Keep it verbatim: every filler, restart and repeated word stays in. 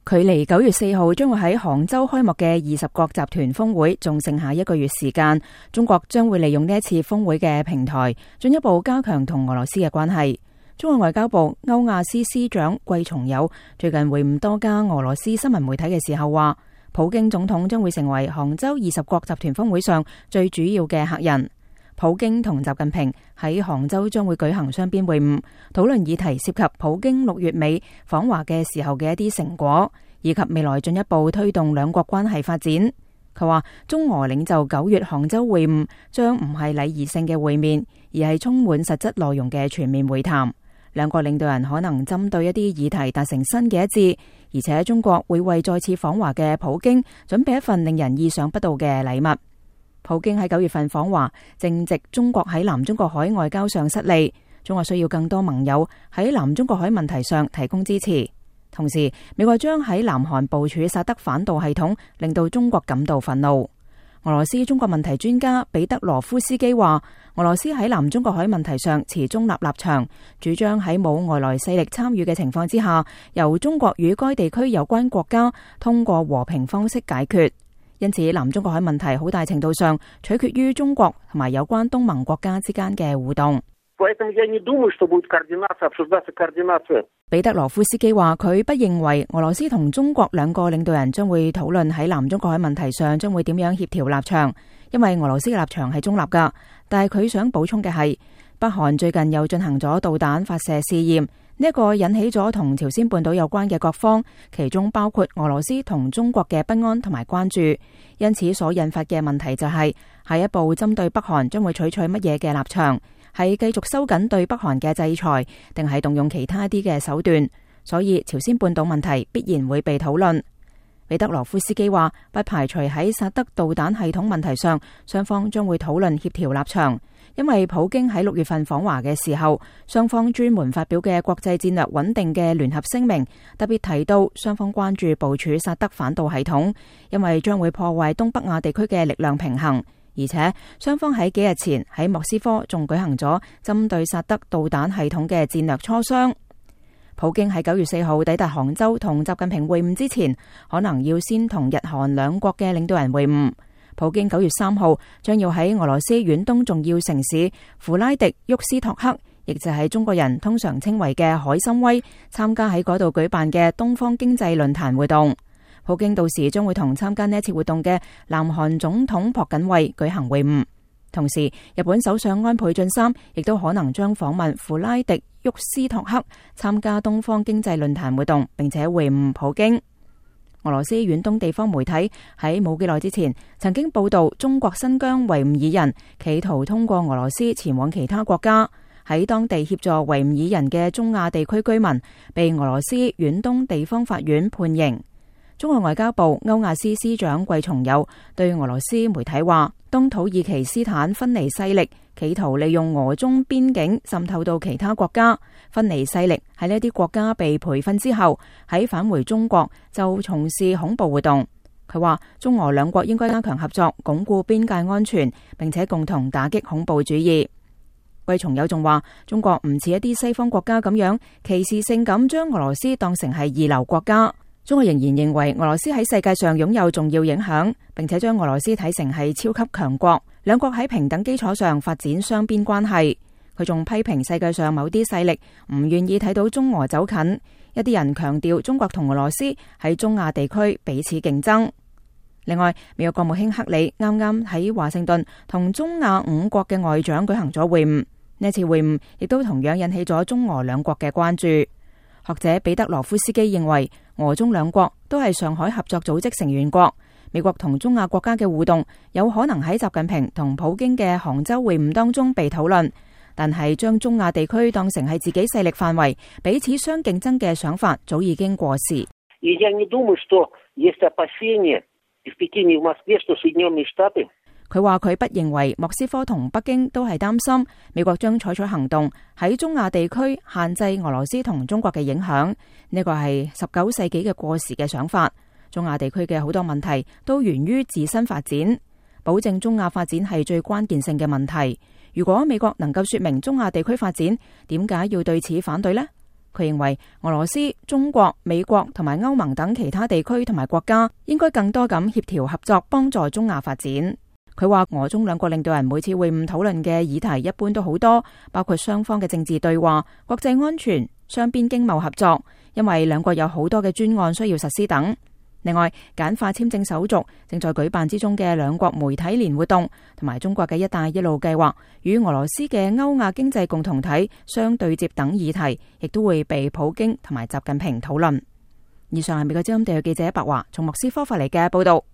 距離九月四號將會喺杭州開幕嘅二十國集團峰會仲剩下一個月時間，中國將會利用呢一次峰會嘅平台，進一步加強同俄羅斯嘅關係。中國外交部歐亞司司長季松友最近會晤多家俄羅斯新聞媒體嘅時候話，普京總統將會成為杭州二十國集團峰會上最主要嘅客人。普京同習近平喺杭州將會舉行雙邊會晤，討論議題涉及普京六月尾訪華嘅時候嘅一啲成果，以及未來進一步推動兩國關係發展。佢話中俄領袖九月杭州會晤將唔係禮儀性嘅會面，而係充滿實質內容嘅全面會談。兩國領導人可能針對一啲議題達成新嘅一致，而且中國會為再次訪華嘅普京準備一份令人意想不到嘅禮物。普京喺九月份訪華，正值中國喺南中國海外交上失利，中國需要更多盟友喺南中國海問題上提供支持。同時，美國將喺南韓部署薩德反導系統，令到中國感到憤怒。俄羅斯中國問題專家彼得羅夫斯基話，俄羅斯喺南中國海問題上持中立立場，主張喺冇外來勢力參與嘅情況之下，由中國與該地區有關國家通過和平方式解決。因此，南中國海問題好大程度上取決於中國同埋有關東盟國家之間嘅互動。彼得羅夫斯基話，佢不認為俄羅斯同中國兩個領導人將會討論喺南中國海問題上將會點樣協調立場，因為俄羅斯嘅立場係中立㗎。但係佢想補充嘅係，北韓最近又進行咗導彈發射試驗。呢一個引起咗同朝鮮半島有關嘅各方，其中包括俄羅斯同中國嘅不安同埋關注，因此所引發嘅問題就係下一步針對北韓將會採取乜嘢嘅立場，係繼續收緊對北韓嘅制裁，定係動用其他啲嘅手段。所以朝鮮半島問題必然會被討論。彼得羅夫斯基話，不排除喺薩德導彈系統問題上，雙方將會討論協調立場。因為普京喺六月份訪華嘅時候，雙方專門發表嘅國際戰略穩定嘅聯合聲明，特別提到雙方關注部署薩德反導系統，因為將會破壞東北亞地區嘅力量平衡。而且雙方喺幾日前喺莫斯科仲舉行咗針對薩德導彈系統嘅戰略磋商。普京喺九月四號抵達杭州同習近平會晤之前，可能要先同日韓兩國嘅領導人會晤。普京九月三號將要喺俄羅斯遠東重要城市弗拉迪沃斯托克，亦就係中國人通常稱為嘅海參崴，參加喺嗰度舉辦嘅東方經濟論壇活動。普京到時將會同參加呢一次活動嘅南韓總統朴槿惠舉行會晤。同時，日本首相安倍晉三亦都可能將訪問弗拉迪沃斯托克，參加東方經濟論壇活動，並且會晤普京。俄羅斯遠東地方媒體喺冇幾耐之前曾經報道，中國新疆維吾爾人企圖通過俄羅斯前往其他國家，喺當地協助維吾爾人嘅中亞地區居民被俄羅斯遠東地方法院判刑。中國外交部歐亞司司長季松友對俄羅斯媒體話，東土耳其斯坦分離勢力企圖利用俄中邊境滲透到其他國家，分離勢力喺呢啲國家被培訓之後，喺返回中國就從事恐怖活動。佢話中俄兩國應該加強合作，鞏固邊界安全，並且共同打擊恐怖主義。季松友仲話，中國唔似一啲西方國家咁樣歧視性咁將俄羅斯當成係二流國家。中國仍然認為俄羅斯喺世界上擁有重要影響，並且將俄羅斯睇成係超級強國，兩國喺平等基礎上發展雙邊關係。佢仲批評世界上某啲勢力唔願意睇到中俄走近，一啲人強調中國同俄羅斯喺中亞地區彼此競爭。另外，美國國務卿克里啱啱喺華盛頓同中亞五國嘅外長舉行咗會晤，呢次會晤亦都同樣引起咗中俄兩國嘅關注。學者彼得羅夫斯基認為，俄中兩國都係上海合作組織成員國，美國同中亞國家嘅互動有可能喺習近平同普京嘅杭州會晤當中被討論，但係將中亞地區當成係自己勢力範圍，彼此相競爭嘅想法早已經過時。佢話佢不認為莫斯科同北京都係擔心美國將採取行動喺中亞地區限制俄羅斯同中國嘅影響，呢個係十九世紀嘅過時嘅想法。中亞地區嘅好多問題都源於自身發展，保證中亞發展係最關鍵性嘅問題。如果美國能夠說明中亞地區發展，點解要對此反對呢？ 佢認為俄羅斯、中國、美國同埋歐盟等其他地區同埋國家應該更多咁協調合作，幫助中亞發展。佢話俄中兩國領導人每次會晤討論嘅議題一般都好多，包括雙方嘅政治對話、國際安全、雙邊經貿合作，因為兩國有好多嘅專案需要實施等。另外，簡化簽證手續、正在舉辦之中嘅兩國媒體年活動，同埋中國嘅一帶一路計劃，與俄羅斯嘅歐亞經濟共同體相對接等議題，亦都會被普京同埋習近平討論。以上係美國之音地區記者白華從莫斯科發嚟嘅報道。